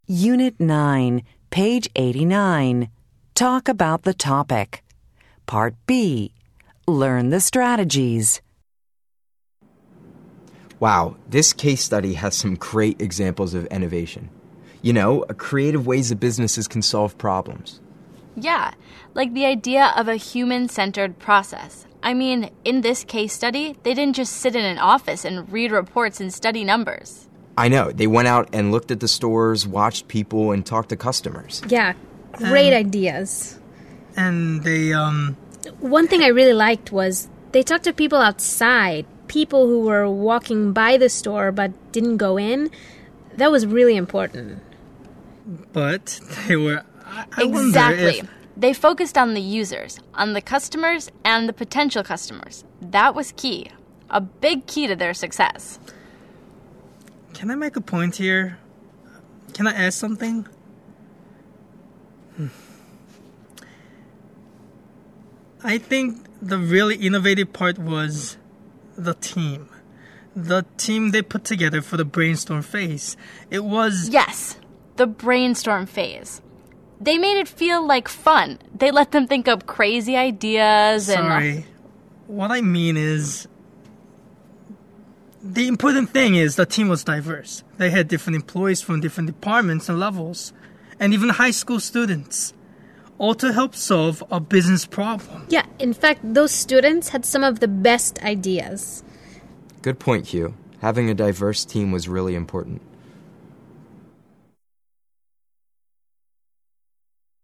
Unit 9, page 89. Talk about the topic. Part B. Learn the strategies. Wow, this case study has some great examples of innovation. You know, creative ways that businesses can solve problems. Yeah, like the idea of a human-centered process. I mean, in this case study, they didn't just sit in an office and read reports and study numbers. I know. They went out and looked at the stores, watched people, and talked to customers. Yeah, great ideas. And they, One thing I really liked was they talked to people outside, people who were walking by the store but didn't go in. That was really important. But they were... I Exactly. wonder if... They focused on the users, on the customers, and the potential customers. That was key. A big key to their success. Can I make a point here? Can I ask something? I think the really innovative part was the team. The team they put together for the brainstorm phase. It was... Yes, the brainstorm phase. They made it feel like fun. They let them think up crazy ideas and... Sorry. What I mean is... The important thing is the team was diverse. They had different employees from different departments and levels. And even high school students. All to help solve a business problem. Yeah, in fact, those students had some of the best ideas. Good point, Hugh. Having a diverse team was really important.